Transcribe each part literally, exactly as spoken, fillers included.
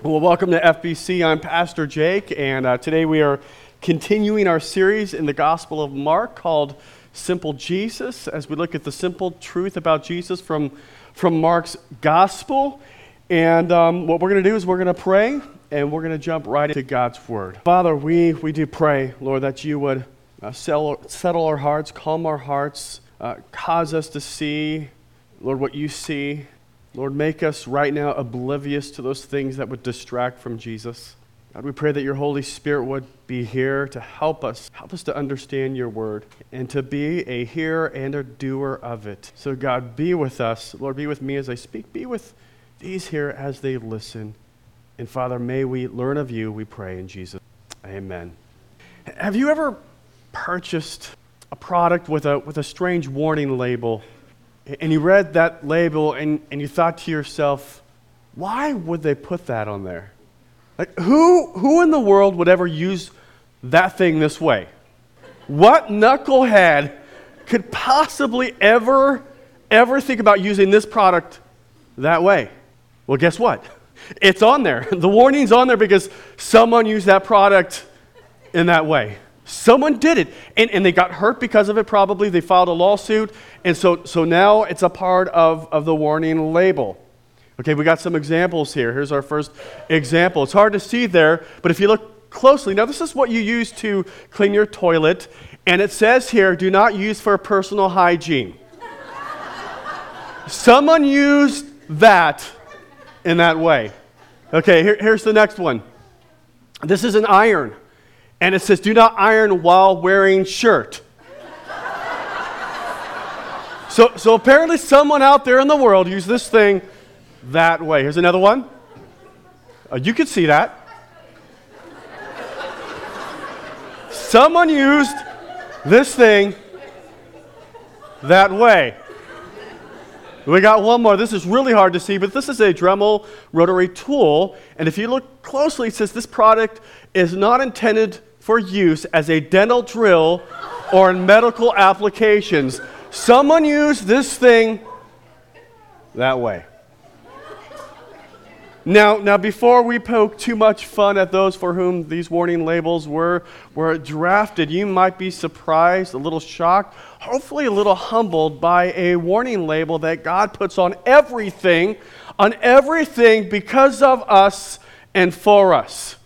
Well, welcome to F B C. I'm Pastor Jake, and uh, today we are continuing our series in the Gospel of Mark called Simple Jesus, as we look at the simple truth about Jesus from, from Mark's Gospel. And um, what we're going to do is we're going to pray, and we're going to jump right into God's Word. Father, we, we do pray, Lord, that you would uh, settle, settle our hearts, calm our hearts, uh, cause us to see, Lord, what you see. Lord, make us right now oblivious to those things that would distract from Jesus. God, we pray that your Holy Spirit would be here to help us, help us to understand your word and to be a hearer and a doer of it. So God, be with us. Lord, be with me as I speak. Be with these here as they listen. And Father, may we learn of you, we pray in Jesus. Amen. Have you ever purchased a product with a with a strange warning label? And you read that label and, and you thought to yourself, why would they put that on there? Like, who who in the world would ever use that thing this way? What knucklehead could possibly ever, ever think about using this product that way? Well, guess what? It's on there. The warning's on there because someone used that product in that way. Someone did it, and, and they got hurt because of it probably. They filed a lawsuit, and so, so now it's a part of, of the warning label. Okay, we got some examples here. Here's our first example. It's hard to see there, but if you look closely, now this is what you use to clean your toilet, and it says here, do not use for personal hygiene. Someone used that in that way. Okay, here, here's the next one. This is an iron. And it says, do not iron while wearing shirt. so, so apparently someone out there in the world used this thing that way. Here's another one. Uh, you can see that. Someone used this thing that way. We got one more. This is really hard to see, but this is a Dremel rotary tool. And if you look closely, it says this product is not intended for use as a dental drill or in medical applications. Someone used this thing that way. Now, now, before we poke too much fun at those for whom these warning labels were, were drafted, you might be surprised, a little shocked, hopefully a little humbled by a warning label that God puts on everything, on everything because of us and for us.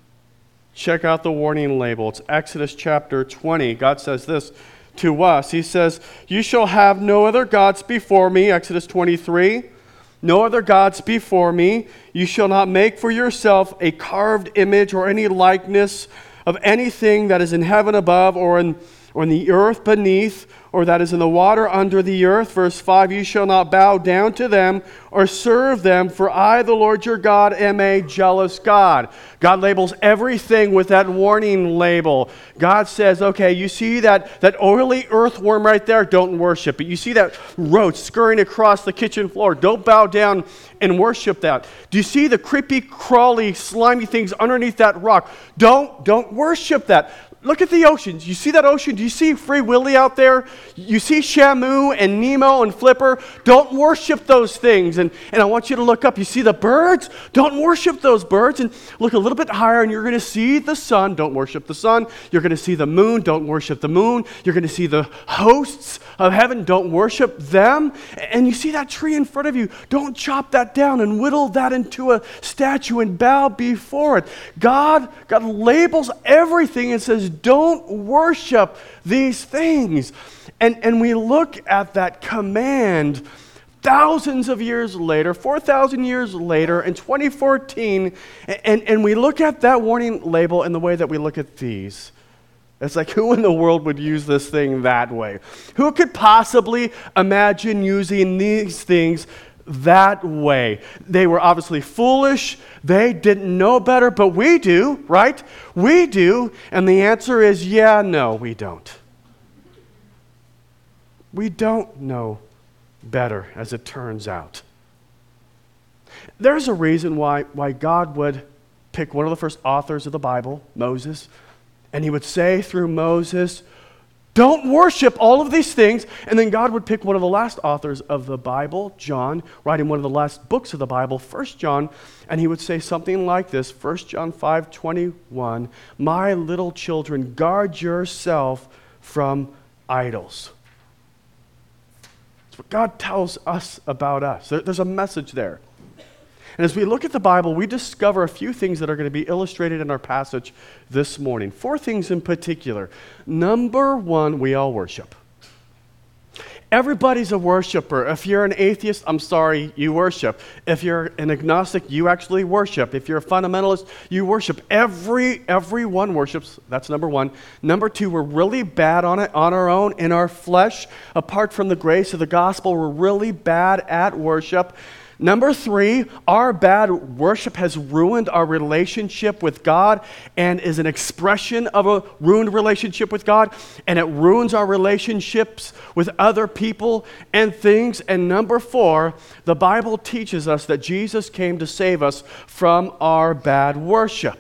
Check out the warning label. It's Exodus chapter twenty. God says this to us. He says, you shall have no other gods before me, Exodus twenty-three. No other gods before me. You shall not make for yourself a carved image or any likeness of anything that is in heaven above or in, or in the earth beneath or that is in the water under the earth. Verse five, you shall not bow down to them or serve them, for I, the Lord your God, am a jealous God. God labels everything with that warning label. God says, okay, you see that, that oily earthworm right there? Don't worship it. You see that roach scurrying across the kitchen floor? Don't bow down and worship that. Do you see the creepy, crawly, slimy things underneath that rock? Don't, don't worship that. Look at the oceans. You see that ocean? Do you see Free Willy out there? You see Shamu and Nemo and Flipper? Don't worship those things. And, and I want you to look up. You see the birds? Don't worship those birds. And look a little bit higher and you're going to see the sun. Don't worship the sun. You're going to see the moon. Don't worship the moon. You're going to see the hosts of heaven. Don't worship them. And you see that tree in front of you. Don't chop that down and whittle that into a statue and bow before it. God, God labels everything and says, don't worship these things. And, and we look at that command thousands of years later, four thousand years later, in twenty fourteen, and, and we look at that warning label in the way that we look at these. It's like, who in the world would use this thing that way? Who could possibly imagine using these things that way? They were obviously foolish. They didn't know better, but we do, right? We do. And the answer is, yeah, no, we don't. We don't know better, as it turns out. There's a reason why, why God would pick one of the first authors of the Bible, Moses, and he would say through Moses, Don't worship all of these things. And then God would pick one of the last authors of the Bible, John, writing one of the last books of the Bible, First John, and he would say something like this, First John five twenty-one, my little children, guard yourself from idols. That's what God tells us about us. There, there's a message there. And as we look at the Bible, we discover a few things that are going to be illustrated in our passage this morning. Four things in particular. Number one, we all worship. Everybody's a worshiper. If you're an atheist, I'm sorry, you worship. If you're an agnostic, you actually worship. If you're a fundamentalist, you worship. Every everyone worships. That's number one. Number two, we're really bad on it on our own, in our flesh. Apart from the grace of the gospel, we're really bad at worship. Number three, our bad worship has ruined our relationship with God and is an expression of a ruined relationship with God, and it ruins our relationships with other people and things. And number four, the Bible teaches us that Jesus came to save us from our bad worship.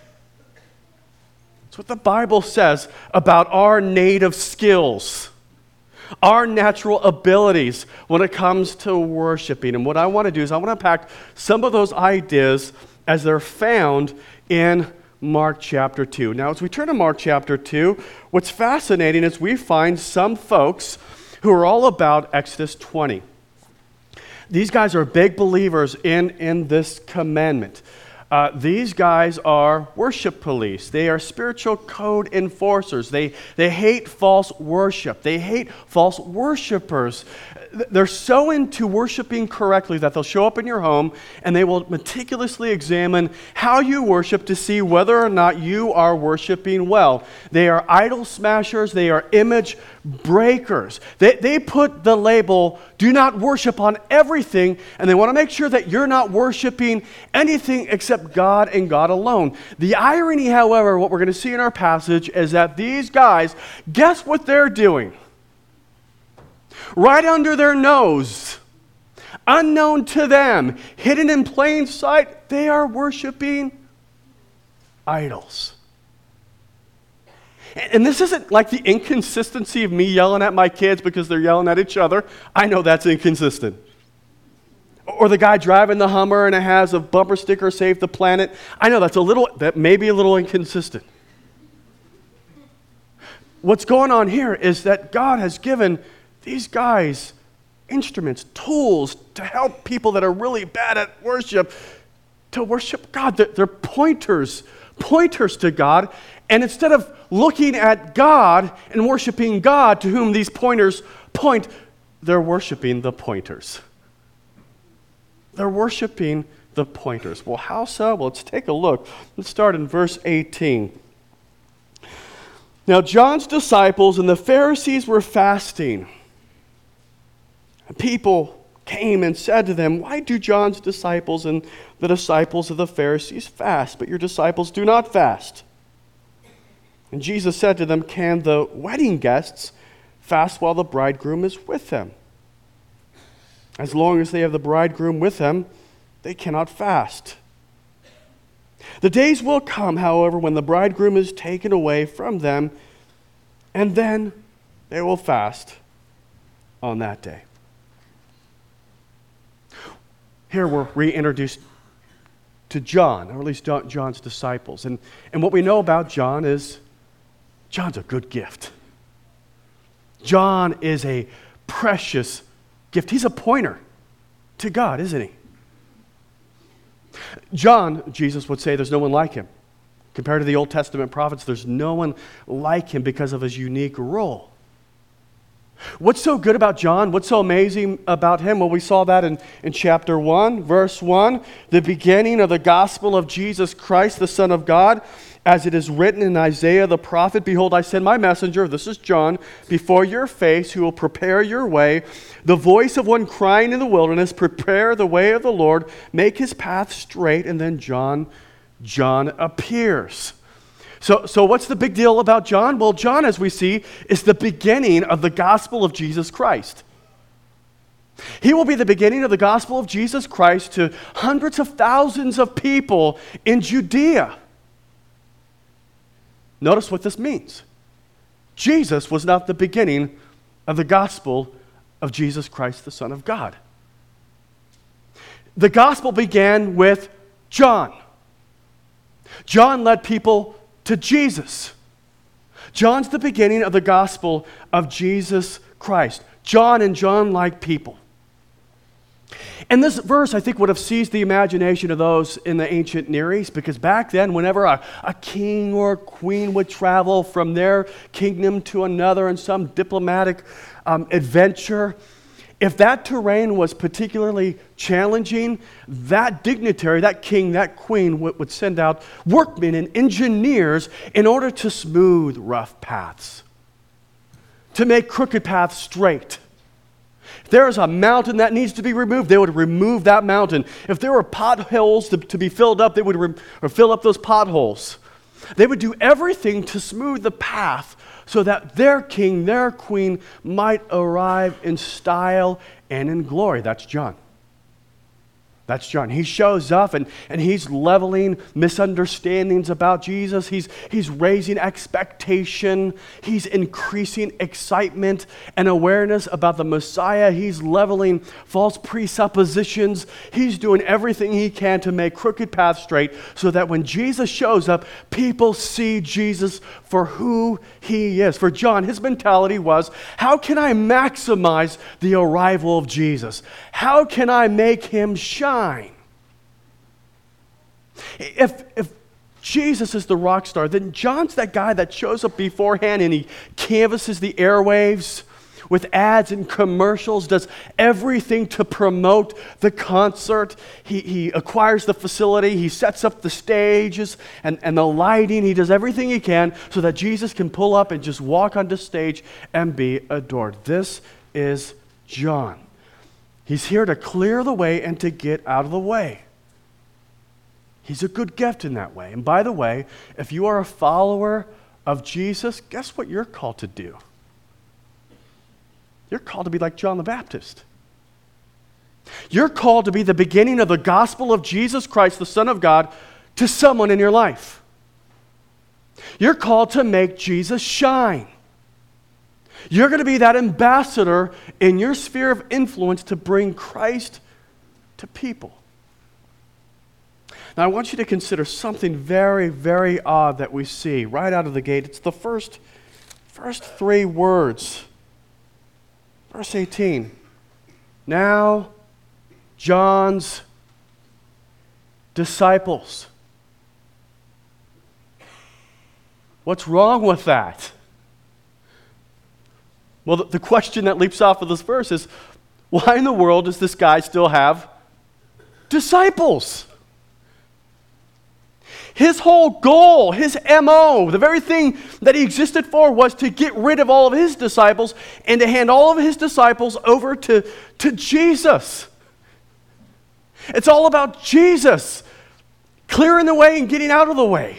That's what the Bible says about our native skills, our natural abilities when it comes to worshiping. And what I want to do is I want to unpack some of those ideas as they're found in Mark chapter two. Now, as we turn to Mark chapter two, what's fascinating is we find some folks who are all about Exodus twenty. These guys are big believers in, in this commandment. Uh, these guys are worship police. They are spiritual code enforcers. They, they hate false worship. They hate false worshipers. They're so into worshiping correctly that they'll show up in your home and they will meticulously examine how you worship to see whether or not you are worshiping well. They are idol smashers. They are image breakers. They, they put the label, do not worship, on everything, and they want to make sure that you're not worshiping anything except God and God alone. The irony, however, what we're going to see in our passage is that these guys, guess what they're doing? Right under their nose, unknown to them, hidden in plain sight, they are worshiping idols. And this isn't like the inconsistency of me yelling at my kids because they're yelling at each other. I know that's inconsistent. Or the guy driving the Hummer and it has a bumper sticker, Save the Planet. I know that's a little, that may be a little inconsistent. What's going on here is that God has given these guys instruments, tools to help people that are really bad at worship to worship God. They're, they're pointers, pointers to God. And instead of looking at God and worshiping God to whom these pointers point, they're worshiping the pointers. They're worshiping the pointers. Well, how so? Well, let's take a look. Let's start in verse eighteen. Now, John's disciples and the Pharisees were fasting. People came and said to them, why do John's disciples and the disciples of the Pharisees fast, but your disciples do not fast? And Jesus said to them, can the wedding guests fast while the bridegroom is with them? As long as they have the bridegroom with them, they cannot fast. The days will come, however, when the bridegroom is taken away from them, and then they will fast on that day. Here we're reintroduced to John, or at least John's disciples. And, and what we know about John is John's a good gift. John is a precious gift. He's a pointer to God, isn't he? John, Jesus would say, there's no one like him. Compared to the Old Testament prophets, there's no one like him because of his unique role. What's so good about John? What's so amazing about him? Well, we saw that in, in chapter one, verse one, the beginning of the gospel of Jesus Christ, the Son of God, as it is written in Isaiah the prophet, behold, I send my messenger, this is John, before your face, who will prepare your way, the voice of one crying in the wilderness, prepare the way of the Lord, make his path straight. And then John, John appears. So, so what's the big deal about John? Well, John, as we see, is the beginning of the gospel of Jesus Christ. He will be the beginning of the gospel of Jesus Christ to hundreds of thousands of people in Judea. Notice what this means. Jesus was not the beginning of the gospel of Jesus Christ, the Son of God. The gospel began with John. John led people to Jesus. John's the beginning of the gospel of Jesus Christ. John and John-like people. And this verse, I think, would have seized the imagination of those in the ancient Near East, because back then, whenever a, a king or a queen would travel from their kingdom to another in some diplomatic um, adventure, if that terrain was particularly challenging, that dignitary, that king, that queen would, would send out workmen and engineers in order to smooth rough paths, to make crooked paths straight. If there is a mountain that needs to be removed, they would remove that mountain. If there were potholes to, to be filled up, they would re- or fill up those potholes. They would do everything to smooth the path so that their king, their queen might arrive in style and in glory. That's John. That's John. He shows up and, and he's leveling misunderstandings about Jesus. He's, he's raising expectation. He's increasing excitement and awareness about the Messiah. He's leveling false presuppositions. He's doing everything he can to make crooked paths straight so that when Jesus shows up, people see Jesus for who he is. For John, his mentality was, how can I maximize the arrival of Jesus? How can I make him shine? If, if Jesus is the rock star, then John's that guy that shows up beforehand and he canvasses the airwaves with ads and commercials, does everything to promote the concert. He, he acquires the facility, he sets up the stages and, and the lighting. He does everything he can so that Jesus can pull up and just walk onto stage and be adored. This is John. He's here to clear the way and to get out of the way. He's a good gift in that way. And by the way, if you are a follower of Jesus, guess what you're called to do? You're called to be like John the Baptist. You're called to be the beginning of the gospel of Jesus Christ, the Son of God, to someone in your life. You're called to make Jesus shine. You're going to be that ambassador in your sphere of influence to bring Christ to people. Now, I want you to consider something very, very odd that we see right out of the gate. It's the first, first three words. Verse eighteen. Now, John's disciples. What's wrong with that? Well, the, the question that leaps off of this verse is, why in the world does this guy still have disciples? His whole goal, his M O, the very thing that he existed for was to get rid of all of his disciples and to hand all of his disciples over to, to Jesus. It's all about Jesus clearing the way and getting out of the way.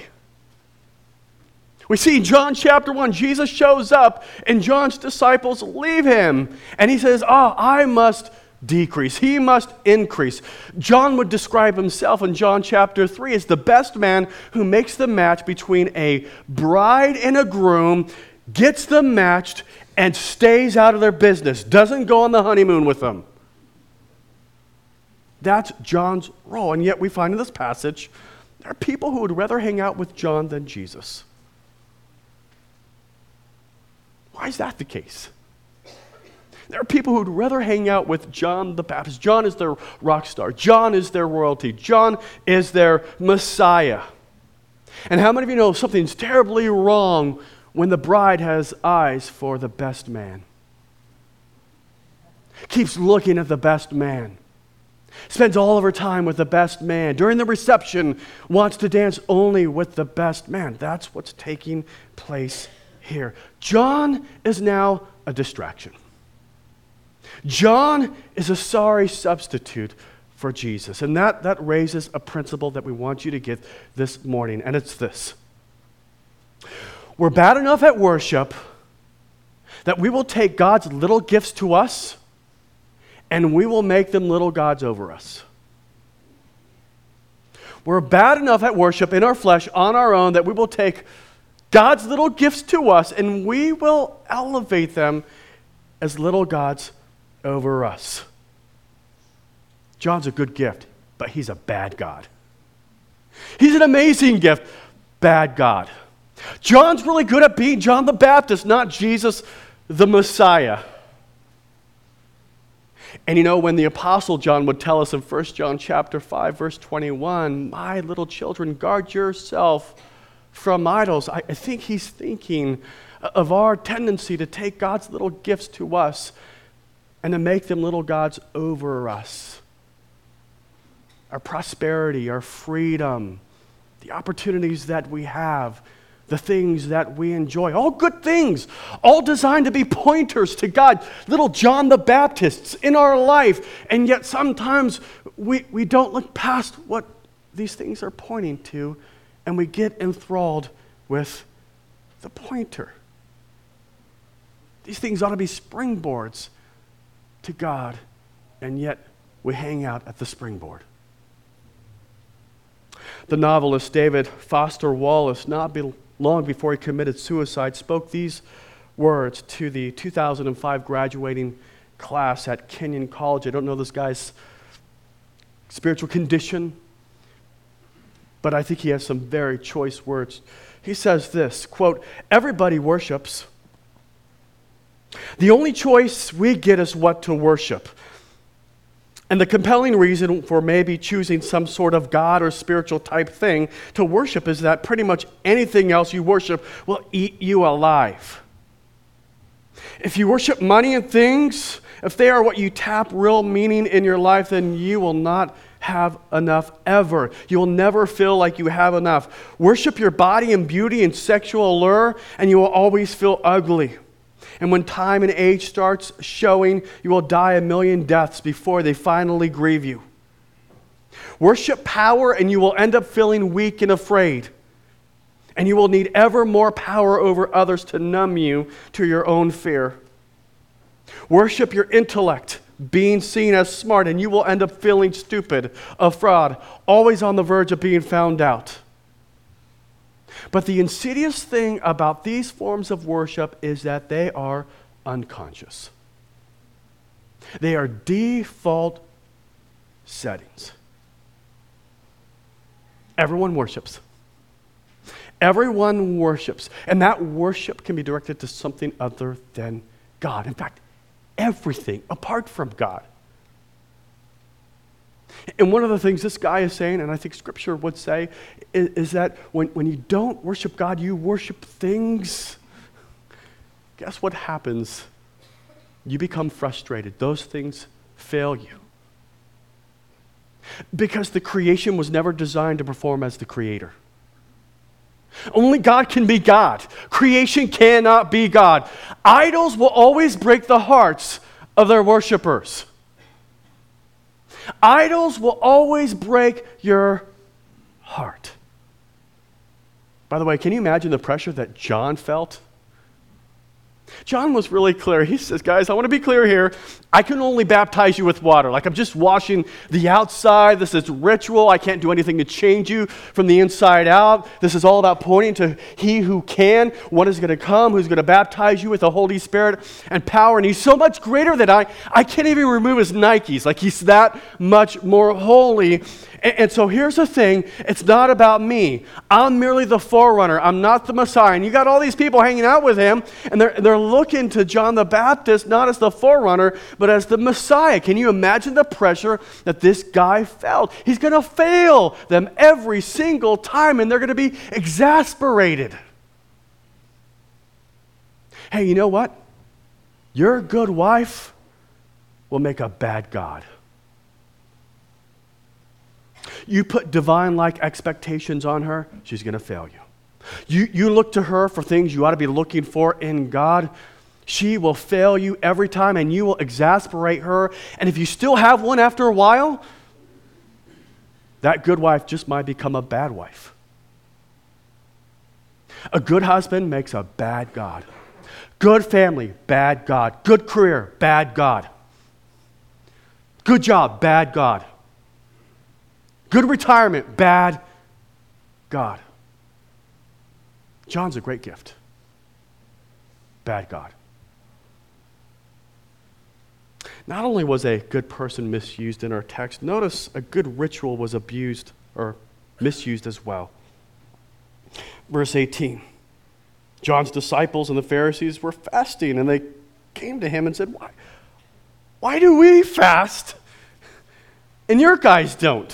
We see in John chapter one, Jesus shows up and John's disciples leave him. And he says, oh, I must decrease. He must increase. John would describe himself in John chapter three as the best man who makes the match between a bride and a groom, gets them matched, and stays out of their business, doesn't go on the honeymoon with them. That's John's role. And yet we find in this passage, there are people who would rather hang out with John than Jesus. Why is that the case? There are people who would rather hang out with John the Baptist. John is their rock star. John is their royalty. John is their Messiah. And how many of you know something's terribly wrong when the bride has eyes for the best man? Keeps looking at the best man. Spends all of her time with the best man. During the reception, wants to dance only with the best man. That's what's taking place here. John is now a distraction. John is a sorry substitute for Jesus. And that, that raises a principle that we want you to get this morning, and it's this. We're bad enough at worship that we will take God's little gifts to us and we will make them little gods over us. We're bad enough at worship in our flesh on our own that we will take God's little gifts to us, and we will elevate them as little gods over us. John's a good gift, but he's a bad God. He's an amazing gift, bad God. John's really good at being John the Baptist, not Jesus the Messiah. And you know, when the Apostle John would tell us in First John chapter five, verse twenty-one, my little children, guard yourself from idols, I, I think he's thinking of our tendency to take God's little gifts to us and to make them little gods over us. Our prosperity, our freedom, the opportunities that we have, the things that we enjoy, all good things, all designed to be pointers to God, little John the Baptists in our life. And yet sometimes we, we don't look past what these things are pointing to, and we get enthralled with the pointer. These things ought to be springboards to God, and yet we hang out at the springboard. The novelist David Foster Wallace, not be long before he committed suicide, spoke these words to the two thousand five graduating class at Kenyon College. I don't know this guy's spiritual condition, but I think he has some very choice words. He says this, quote, "Everybody worships. The only choice we get is what to worship. And the compelling reason for maybe choosing some sort of God or spiritual type thing to worship is that pretty much anything else you worship will eat you alive. If you worship money and things, if they are what you tap real meaning in your life, then you will not have enough ever. You will never feel like you have enough. Worship your body and beauty and sexual allure, and you will always feel ugly. And when time and age starts showing, you will die a million deaths before they finally grieve you. Worship power, and you will end up feeling weak and afraid. And you will need ever more power over others to numb you to your own fear. Worship your intellect, being seen as smart, and you will end up feeling stupid, a fraud, always on the verge of being found out. But the insidious thing about these forms of worship is that they are unconscious. They are default settings. Everyone worships. Everyone worships. And that worship can be directed to something other than God. In fact, everything apart from God. And one of the things this guy is saying, and I think Scripture would say, is, is that when, when you don't worship God, you worship things. Guess what happens? You become frustrated. Those things fail you. Because the creation was never designed to perform as the creator. Only God can be God. Creation cannot be God. Idols will always break the hearts of their worshipers. Idols will always break your heart. By the way, can you imagine the pressure that John felt? John was really clear. He says, guys, I want to be clear here. I can only baptize you with water. Like I'm just washing the outside. This is ritual. I can't do anything to change you from the inside out. This is all about pointing to He who can, one is going to come, who's going to baptize you with the Holy Spirit and power. And He's so much greater than I, I can't even remove His Nikes. Like He's that much more holy. And, and so here's the thing. It's not about me. I'm merely the forerunner. I'm not the Messiah. And you got all these people hanging out with Him, and they're, they're looking to John the Baptist not as the forerunner, but as the Messiah. Can you imagine the pressure that this guy felt? He's going to fail them every single time, and they're going to be exasperated. Hey, you know what? Your good wife will make a bad God. You put divine-like expectations on her, she's going to fail you. You, you look to her for things you ought to be looking for in God, she will fail you every time, and you will exasperate her. And if you still have one after a while, that good wife just might become a bad wife. A good husband makes a bad God. Good family, bad God. Good career, bad God. Good job, bad God. Good retirement, bad God. John's a great gift. Bad God. Not only was a good person misused in our text, notice a good ritual was abused or misused as well. Verse eighteen, John's disciples and the Pharisees were fasting, and they came to him and said, why, why do we fast and your guys don't?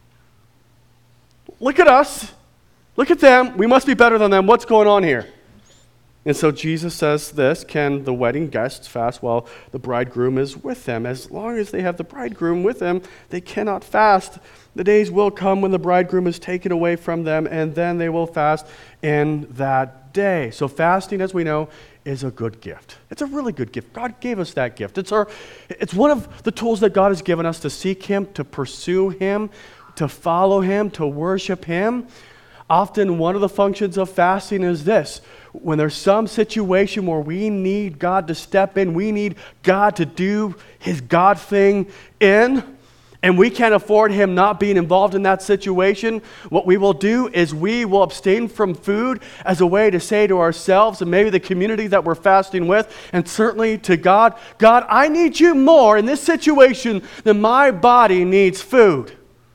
Look at us. Look at them. We must be better than them. What's going on here? And so Jesus says this, can the wedding guests fast while the bridegroom is with them? As long as they have the bridegroom with them, they cannot fast. The days will come when the bridegroom is taken away from them, and then they will fast in that day. So fasting, as we know, is a good gift. It's a really good gift. God gave us that gift. It's our, it's one of the tools that God has given us to seek Him, to pursue Him, to follow Him, to worship Him. Often one of the functions of fasting is this. When there's some situation where we need God to step in, we need God to do His God thing in, and we can't afford Him not being involved in that situation, what we will do is we will abstain from food as a way to say to ourselves and maybe the community that we're fasting with, and certainly to God, God, I need you more in this situation than my body needs food.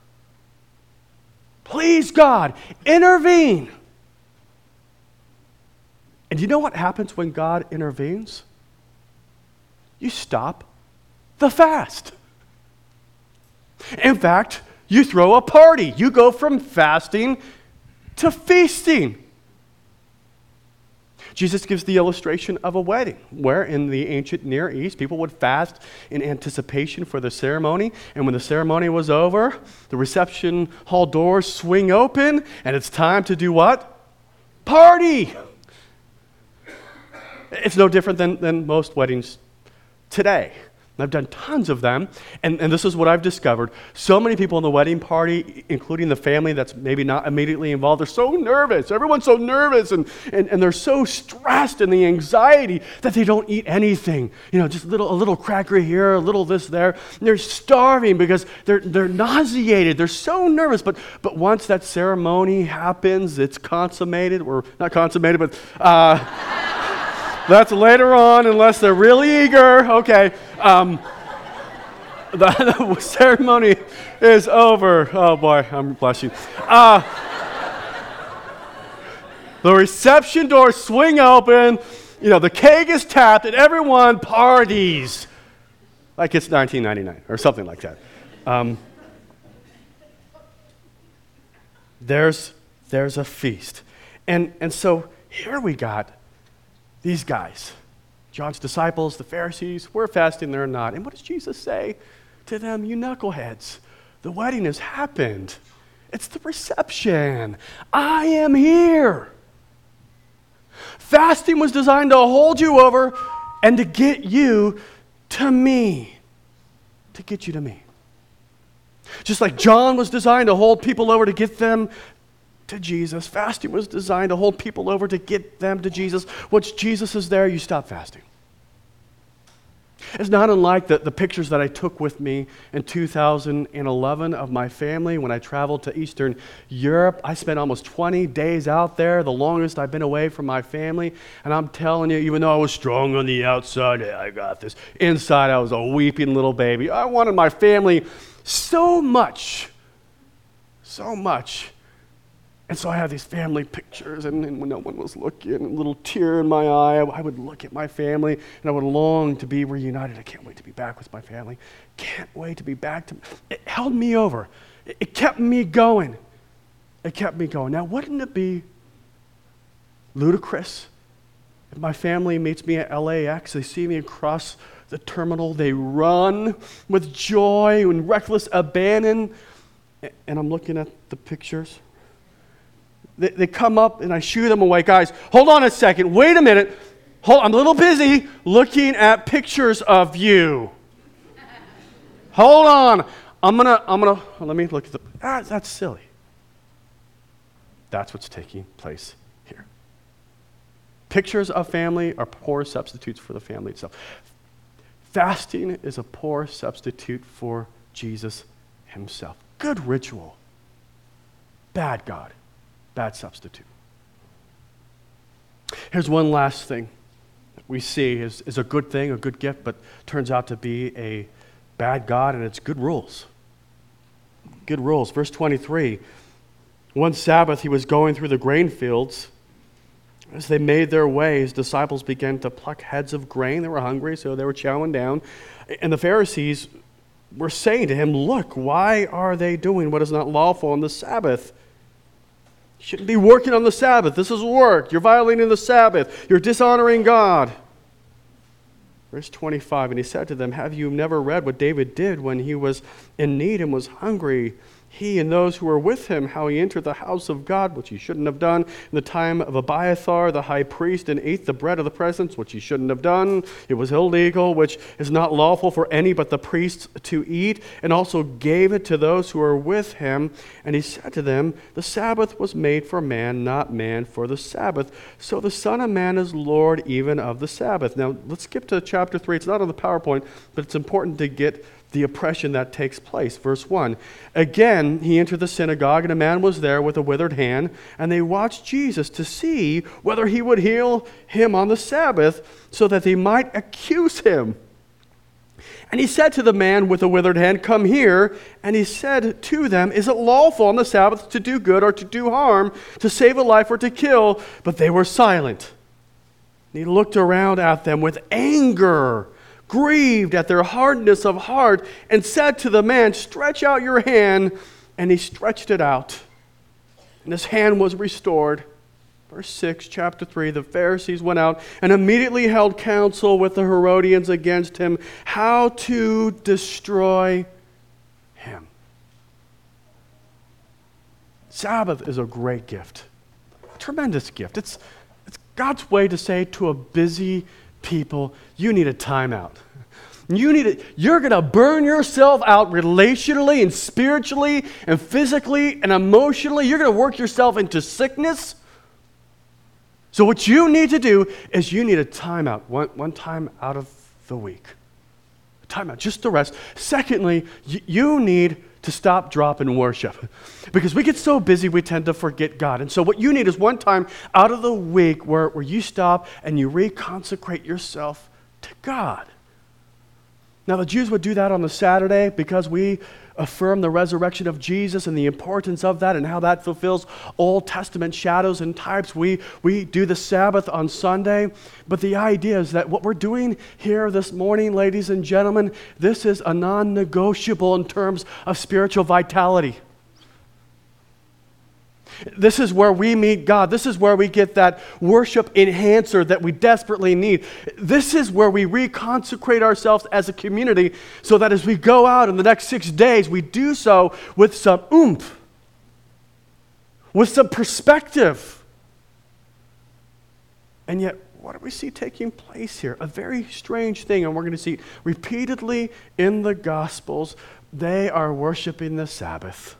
Please, God, intervene. And you know what happens when God intervenes? You stop the fast. In fact, you throw a party. You go from fasting to feasting. Jesus gives the illustration of a wedding, where in the ancient Near East, people would fast in anticipation for the ceremony. And when the ceremony was over, the reception hall doors swing open, and it's time to do what? Party! It's no different than, than most weddings today. I've done tons of them, and, and this is what I've discovered. So many people in the wedding party, including the family that's maybe not immediately involved, they're so nervous. Everyone's so nervous, and, and, and they're so stressed in the anxiety that they don't eat anything. You know, just a little, a little cracker here, a little this there. And they're starving because they're, they're nauseated. They're so nervous, but, but once that ceremony happens, it's consummated, or not consummated, but uh, that's later on, unless they're really eager. Okay. Um, the, the ceremony is over. Oh boy, I'm blushing. Uh, the reception doors swing open, you know, the keg is tapped, and everyone parties like it's nineteen ninety-nine or something like that. Um, there's, there's a feast. And, and so here we got these guys. John's disciples, the Pharisees, we're fasting, they're not. And what does Jesus say to them? You knuckleheads, the wedding has happened. It's the reception. I am here. Fasting was designed to hold you over and to get you to me. To get you to me. Just like John was designed to hold people over to get them to Jesus, fasting was designed to hold people over to get them to Jesus. Once Jesus is there, you stop fasting. It's not unlike the, the pictures that I took with me in two thousand eleven of my family when I traveled to Eastern Europe. I spent almost twenty days out there, the longest I've been away from my family. And I'm telling you, even though I was strong on the outside, yeah, I got this. Inside, I was a weeping little baby. I wanted my family so much, so much. And so I have these family pictures, and, and when no one was looking, a little tear in my eye, I, I would look at my family, and I would long to be reunited. I can't wait to be back with my family. Can't wait to be back. To, it held me over. It, it kept me going. It kept me going. Now, wouldn't it be ludicrous if my family meets me at L A X, they see me across the terminal, they run with joy and reckless abandon, and I'm looking at the pictures. They, they come up and I shoo them away. Guys, hold on a second. Wait a minute. Hold, I'm a little busy looking at pictures of you. Hold on. I'm gonna, I'm gonna, let me look at the, ah, that's silly. That's what's taking place here. Pictures of family are poor substitutes for the family itself. Fasting is a poor substitute for Jesus himself. Good ritual. Bad God. Bad substitute. Here's one last thing that we see is, is a good thing, a good gift, but turns out to be a bad God, and it's good rules. Good rules. Verse twenty-three, one Sabbath he was going through the grain fields. As they made their way, his disciples began to pluck heads of grain. They were hungry, so they were chowing down. And the Pharisees were saying to him, look, why are they doing what is not lawful on the Sabbath? You shouldn't be working on the Sabbath. This is work. You're violating the Sabbath. You're dishonoring God. Verse twenty-five, and he said to them, have you never read what David did when he was in need and was hungry? He and those who were with him, how he entered the house of God, which he shouldn't have done, in the time of Abiathar, the high priest, and ate the bread of the presence, which he shouldn't have done. It was illegal, which is not lawful for any but the priests to eat, and also gave it to those who were with him. And he said to them, the Sabbath was made for man, not man for the Sabbath. So the Son of Man is Lord even of the Sabbath. Now, let's skip to chapter three. It's not on the PowerPoint, but it's important to get the oppression that takes place. Verse one, again he entered the synagogue, and a man was there with a withered hand, and they watched Jesus to see whether he would heal him on the Sabbath, so that they might accuse him. And he said to the man with the withered hand, come here. And he said to them, is it lawful on the Sabbath to do good or to do harm, to save a life or to kill? But they were silent. And he looked around at them with anger, grieved at their hardness of heart, and said to the man, stretch out your hand. And he stretched it out, and his hand was restored. Verse six, chapter three, the Pharisees went out and immediately held counsel with the Herodians against him, how to destroy him. Sabbath is a great gift, a tremendous gift. It's, it's God's way to say to a busy people, you need a timeout. You need it. You're going to burn yourself out relationally and spiritually and physically and emotionally. You're going to work yourself into sickness. So what you need to do is you need a timeout, one, one time out of the week. A timeout, just to rest. Secondly, you, you need to stop, drop, and worship. Because we get so busy, we tend to forget God. And so what you need is one time out of the week where, where you stop and you reconsecrate yourself to God. Now, the Jews would do that on the Saturday because we affirm the resurrection of Jesus and the importance of that and how that fulfills Old Testament shadows and types. We, we do the Sabbath on Sunday. But the idea is that what we're doing here this morning, ladies and gentlemen, this is a non-negotiable in terms of spiritual vitality. This is where we meet God. This is where we get that worship enhancer that we desperately need. This is where we reconsecrate ourselves as a community so that as we go out in the next six days, we do so with some oomph, with some perspective. And yet, what do we see taking place here? A very strange thing, and we're going to see it repeatedly in the Gospels. They are worshiping the Sabbath.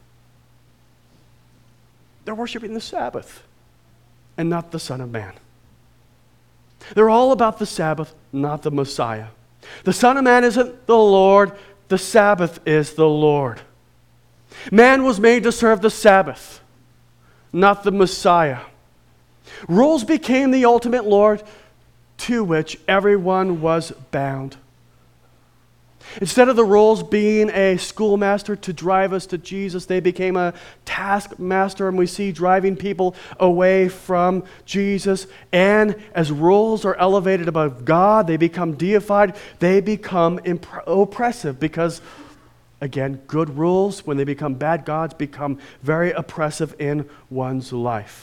They're worshiping the Sabbath and not the Son of Man. They're all about the Sabbath, not the Messiah. The Son of Man isn't the Lord. The Sabbath is the Lord. Man was made to serve the Sabbath, not the Messiah. Rules became the ultimate Lord to which everyone was bound. Instead of the rules being a schoolmaster to drive us to Jesus, they became a taskmaster, and we see driving people away from Jesus. And as rules are elevated above God, they become deified, they become imp- oppressive because, again, good rules, when they become bad gods, become very oppressive in one's life.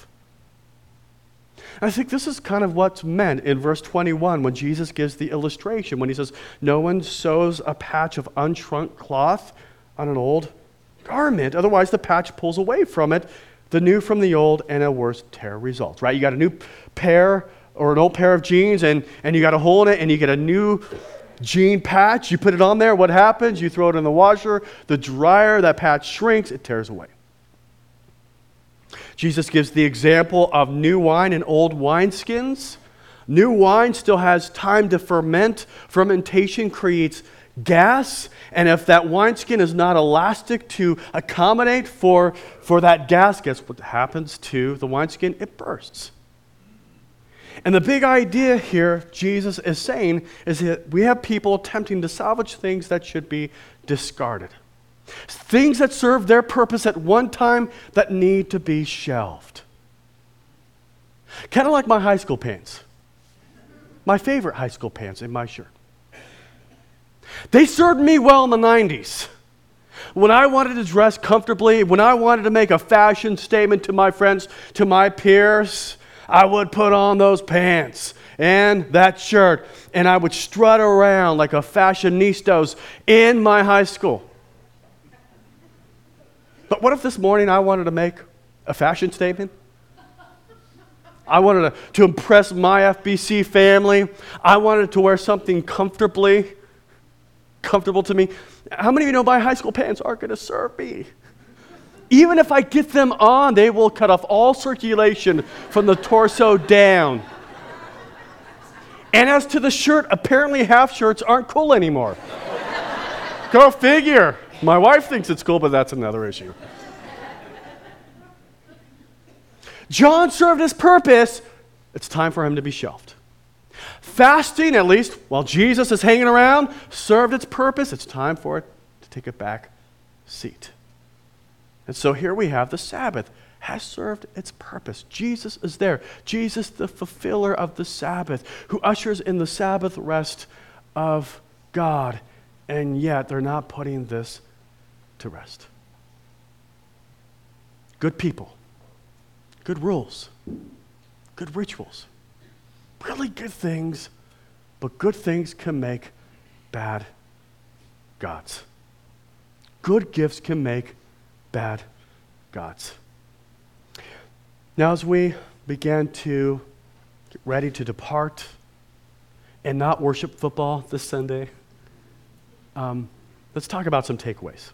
I think this is kind of what's meant in verse twenty-one when Jesus gives the illustration, when he says, no one sews a patch of unshrunk cloth on an old garment. Otherwise, the patch pulls away from it, the new from the old, and a worse tear results, right? You got a new pair or an old pair of jeans, and, and you got a hole in it, and you get a new jean patch. You put it on there. What happens? You throw it in the washer, the dryer, that patch shrinks, it tears away. Jesus gives the example of new wine and old wineskins. New wine still has time to ferment. Fermentation creates gas, and if that wineskin is not elastic to accommodate for, for that gas, guess what happens to the wineskin? It bursts. And the big idea here, Jesus is saying, is that we have people attempting to salvage things that should be discarded. Things that serve their purpose at one time that need to be shelved. Kind of like my high school pants. My favorite high school pants in my shirt. They served me well in the nineties. When I wanted to dress comfortably, when I wanted to make a fashion statement to my friends, to my peers, I would put on those pants and that shirt, and I would strut around like a fashionistas in my high school. But what if this morning I wanted to make a fashion statement? I wanted to, to impress my F B C family. I wanted to wear something comfortably, comfortable to me. How many of you know my high school pants aren't going to serve me? Even if I get them on, they will cut off all circulation from the torso down. And as to the shirt, apparently half shirts aren't cool anymore. Go figure. My wife thinks it's cool, but that's another issue. John served his purpose. It's time for him to be shelved. Fasting, at least while Jesus is hanging around, served its purpose. It's time for it to take a back seat. And so here we have the Sabbath has served its purpose. Jesus is there. Jesus, the fulfiller of the Sabbath, who ushers in the Sabbath rest of God. And yet they're not putting this to rest. Good people, good rules, good rituals, really good things, but good things can make bad gods. Good gifts can make bad gods. Now, as we began to get ready to depart and not worship football this Sunday, um, let's talk about some takeaways.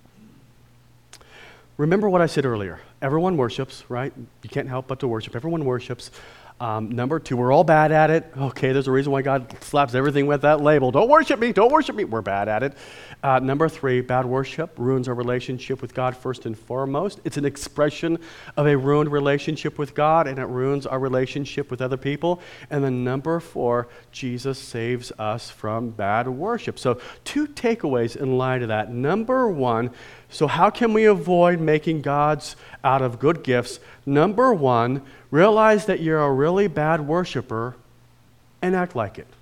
Remember what I said earlier. Everyone worships, right? You can't help but to worship. Everyone worships. Um, number two, we're all bad at it. Okay, there's a reason why God slaps everything with that label. Don't worship me, don't worship me. We're bad at it. Uh, number three, bad worship ruins our relationship with God first and foremost. It's an expression of a ruined relationship with God, and it ruins our relationship with other people. And then number four, Jesus saves us from bad worship. So two takeaways in light of that. Number one, so how can we avoid making gods out of good gifts? Number one, realize that you're a really bad worshiper and act like it.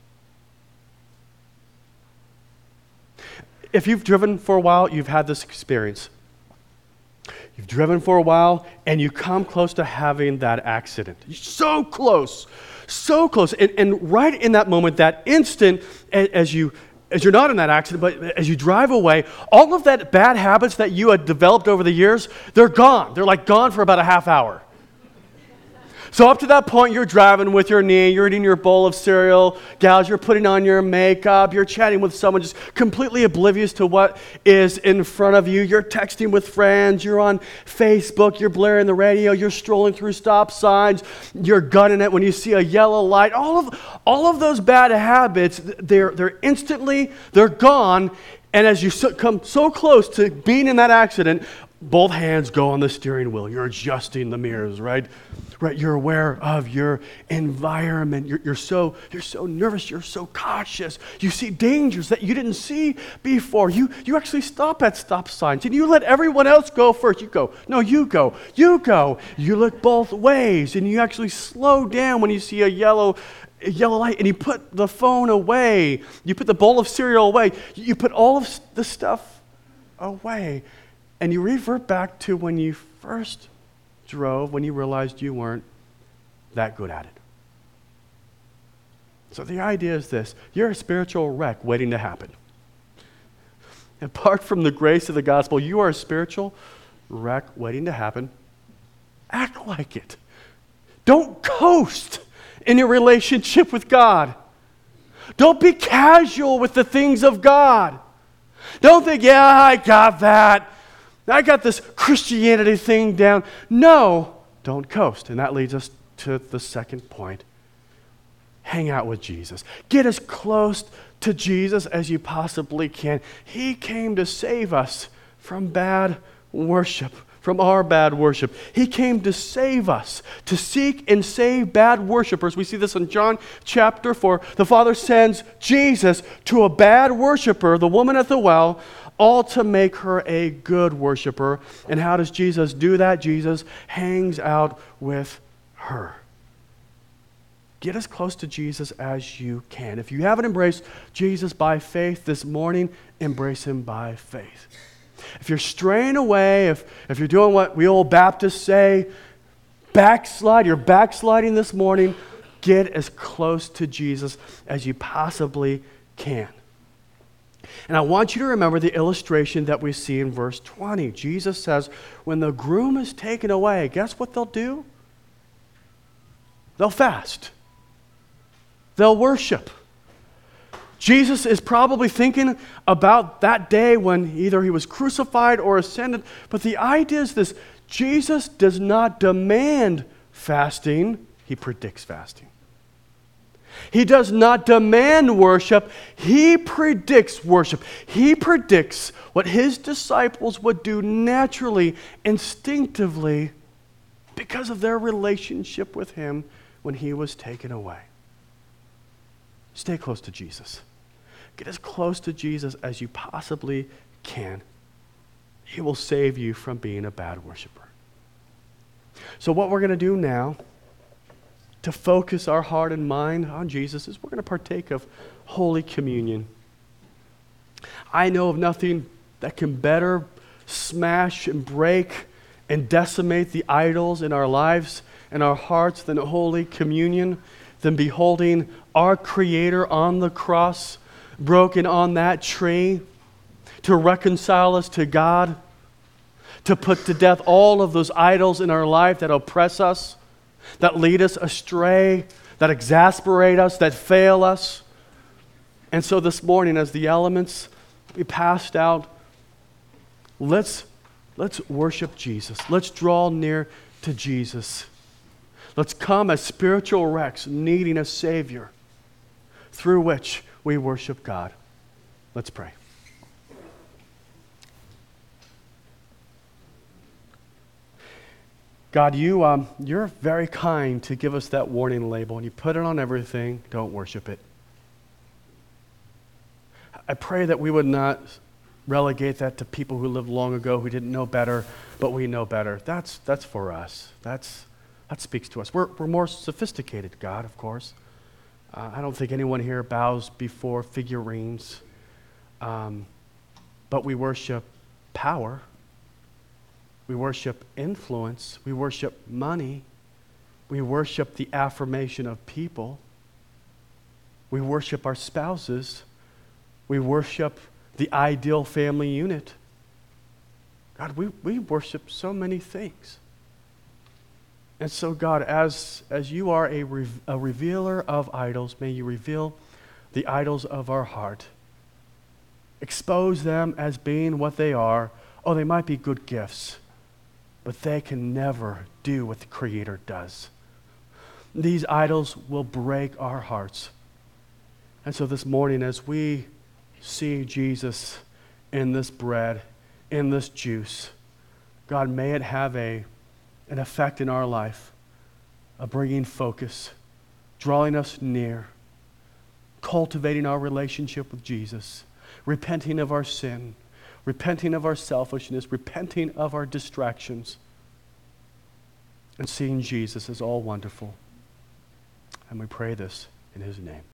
If you've driven for a while, you've had this experience. You've driven for a while and you come close to having that accident. You're so close, so close. And, and right in that moment, that instant, as you As you're not in that accident, but as you drive away, all of that bad habits that you had developed over the years, they're gone. They're like gone for about a half hour. So up to that point, you're driving with your knee, you're eating your bowl of cereal, gals, you're putting on your makeup, you're chatting with someone just completely oblivious to what is in front of you. You're texting with friends, you're on Facebook, you're blaring the radio, you're strolling through stop signs, you're gunning it when you see a yellow light. All of all of those bad habits, they're they're instantly, they're gone. And as you so, come so close to being in that accident, both hands go on the steering wheel. You're adjusting the mirrors, right? Right. You're aware of your environment. You're, you're so you're so nervous. You're so cautious. You see dangers that you didn't see before. You you actually stop at stop signs and you let everyone else go first. You go, no, you go, you go. You look both ways and you actually slow down when you see a yellow. A yellow light, and you put the phone away. You put the bowl of cereal away. You put all of the stuff away. And you revert back to when you first drove, when you realized you weren't that good at it. So the idea is this. You're a spiritual wreck waiting to happen. Apart from the grace of the gospel, you are a spiritual wreck waiting to happen. Act like it. Don't coast in your relationship with God. Don't be casual with the things of God. Don't think, yeah, I got that. I got this Christianity thing down. No, don't coast. And that leads us to the second point. Hang out with Jesus. Get as close to Jesus as you possibly can. He came to save us from bad worship, from our bad worship. He came to save us, to seek and save bad worshipers. We see this in John chapter four. The Father sends Jesus to a bad worshiper, the woman at the well, all to make her a good worshiper. And how does Jesus do that? Jesus hangs out with her. Get as close to Jesus as you can. If you haven't embraced Jesus by faith this morning, embrace him by faith. If you're straying away, if, if you're doing what we old Baptists say, backslide, you're backsliding this morning, get as close to Jesus as you possibly can. And I want you to remember the illustration that we see in verse twenty. Jesus says, when the groom is taken away, guess what they'll do? They'll fast. They'll worship. Jesus is probably thinking about that day when either he was crucified or ascended. But the idea is this: Jesus does not demand fasting, he predicts fasting. He does not demand worship, he predicts worship. He predicts what his disciples would do naturally, instinctively, because of their relationship with him when he was taken away. Stay close to Jesus. Get as close to Jesus as you possibly can. He will save you from being a bad worshiper. So what we're going to do now to focus our heart and mind on Jesus is we're going to partake of Holy Communion. I know of nothing that can better smash and break and decimate the idols in our lives and our hearts than Holy Communion, than beholding our Creator on the cross, broken on that tree, to reconcile us to God, to put to death all of those idols in our life that oppress us, that lead us astray, that exasperate us, that fail us. And so this morning, as the elements be passed out, let's, let's worship Jesus. Let's draw near to Jesus. Let's come as spiritual wrecks, needing a Savior, through which we worship God. Let's pray. God, you, um, you're very kind to give us that warning label, and you put it on everything. Don't worship it. I pray that we would not relegate that to people who lived long ago who didn't know better, but we know better. That's, that's for us. That's, that speaks to us. We're, we're more sophisticated, God, of course. Uh, I don't think anyone here bows before figurines, um, but we worship power. We worship influence. We worship money. We worship the affirmation of people. We worship our spouses. We worship the ideal family unit. God, we, we worship so many things. And so, God, as, as you are a, re, a revealer of idols, may you reveal the idols of our heart. Expose them as being what they are. Oh, they might be good gifts, but they can never do what the Creator does. These idols will break our hearts. And so this morning, as we see Jesus in this bread, in this juice, God, may it have a, an effect in our life of bringing focus, drawing us near, cultivating our relationship with Jesus, repenting of our sin, repenting of our selfishness, repenting of our distractions, and seeing Jesus as all wonderful. And we pray this in his name.